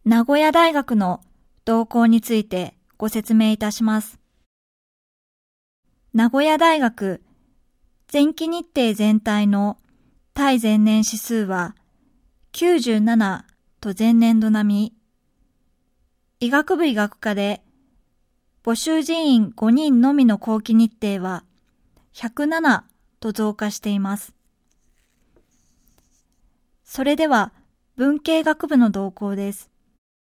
名古屋大学の動向についてご説明いたします。名古屋大学前期日程全体の対前年指数は97と前年度並み。医学部医学科で募集人員5人のみの後期日程は107と増加しています。それでは文系学部の動向です。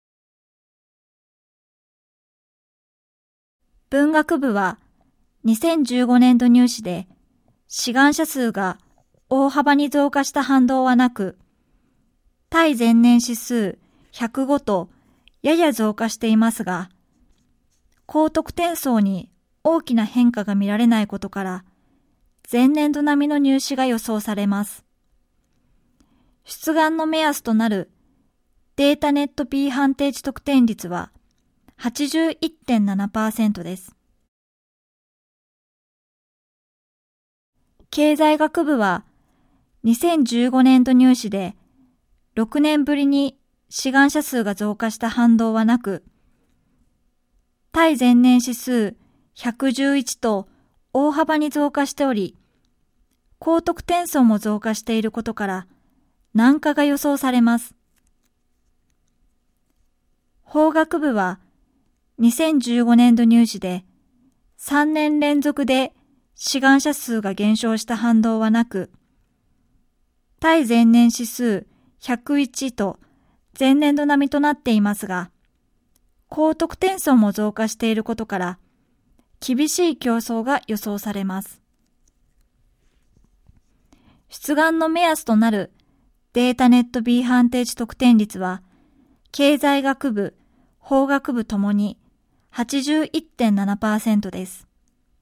文学部は2015年度入試で志願者数が大幅に増加した反動はなく、対前年指数105とやや増加していますが、高得点層に大きな変化が見られないことから、前年度並みの入試が予想されます。出願の目安となるデータネット B 判定値得点率は 81.7% です。経済学部は2015年度入試で6年ぶりに志願者数が増加した反動はなく、対前年指数111と大幅に増加しており、高得点層も増加していることから難化が予想されます。法学部は2015年度入試で3年連続で志願者数が減少した反動はなく、対前年指数101と前年度並みとなっていますが、高得点層も増加していることから、厳しい競争が予想されます。出願の目安となるデータネット B 判定値得点率は、経済学部、法学部ともに 81.7% です。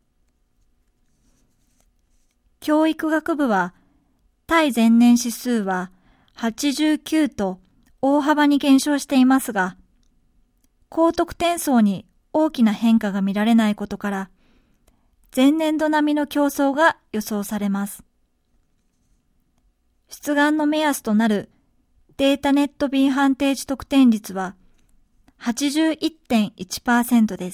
教育学部は、対前年指数は89と大幅に減少していますが、高得点層に大きな変化が見られないことから、前年度並みの競争が予想されます。出願の目安となるデータネット B 判定値得点率は 81.1% です。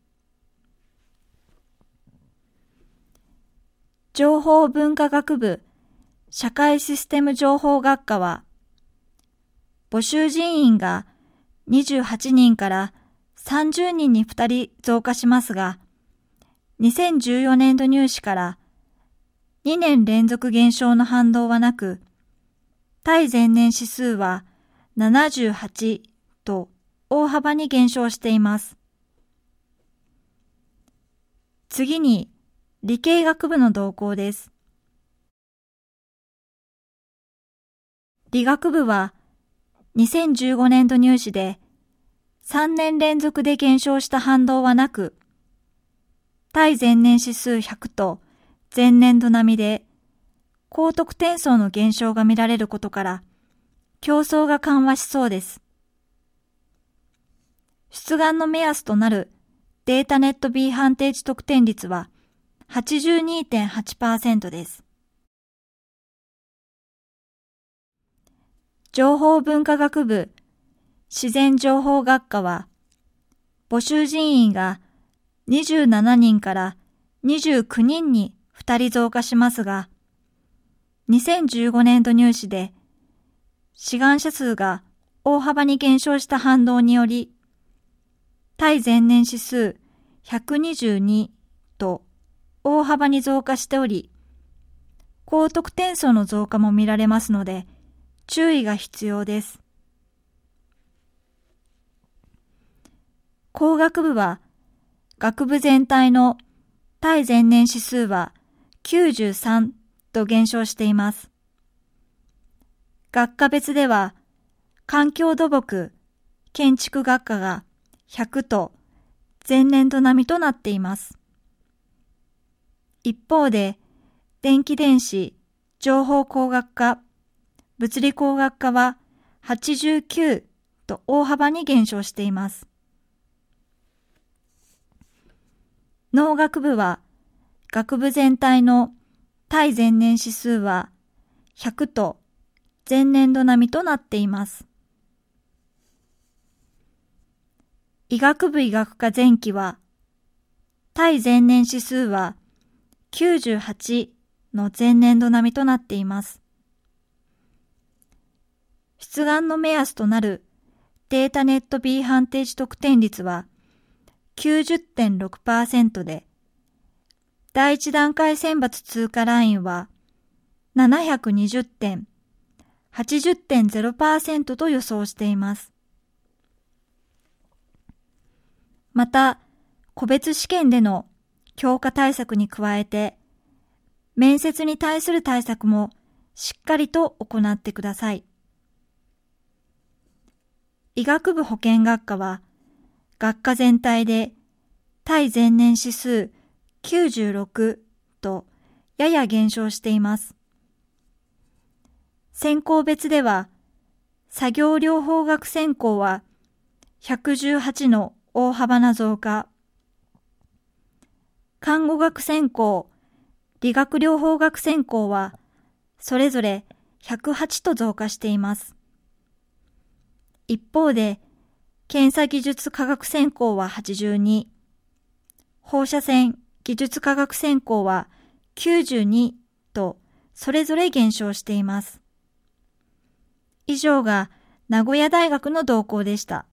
情報文化学部社会システム情報学科は、募集人員が28人から30人に2人増加しますが、2014年度入試から2年連続減少の反動はなく、対前年指数は78と大幅に減少しています。次に理系学部の動向です。理学部は2015年度入試で3年連続で減少した反動はなく、対前年指数100と前年度並みで高得点層の減少が見られることから競争が緩和しそうです。出願の目安となるデータネット B 判定値得点率は 82.8% です。情報文化学部自然情報学科は、募集人員が27人から29人に2人増加しますが、2015年度入試で志願者数が大幅に減少した反動により、対前年指数122と大幅に増加しており、高得点層の増加も見られますので、注意が必要です。工学部は、学部全体の対前年指数は93と減少しています。学科別では、環境土木、建築学科が100と前年度並みとなっています。一方で、電気電子、情報工学科、物理工学科は89と大幅に減少しています。農学部は、学部全体の対前年指数は100と前年度並みとなっています。 医学部医学科前期は、対前年指数は98の前年度並みとなっています。出願の目安となるデータネット B 判定値得点率は 90.6% で、第一段階選抜通過ラインは720点、80.0% と予想しています。また、個別試験での強化対策に加えて、面接に対する対策もしっかりと行ってください。医学部保健学科は、学科全体で対前年指数96とやや減少しています。専攻別では、作業療法学専攻は118の大幅な増加、看護学専攻、理学療法学専攻はそれぞれ108と増加しています。一方で、検査技術科学専攻は82、放射線技術科学専攻は92とそれぞれ減少しています。以上が名古屋大学の動向でした。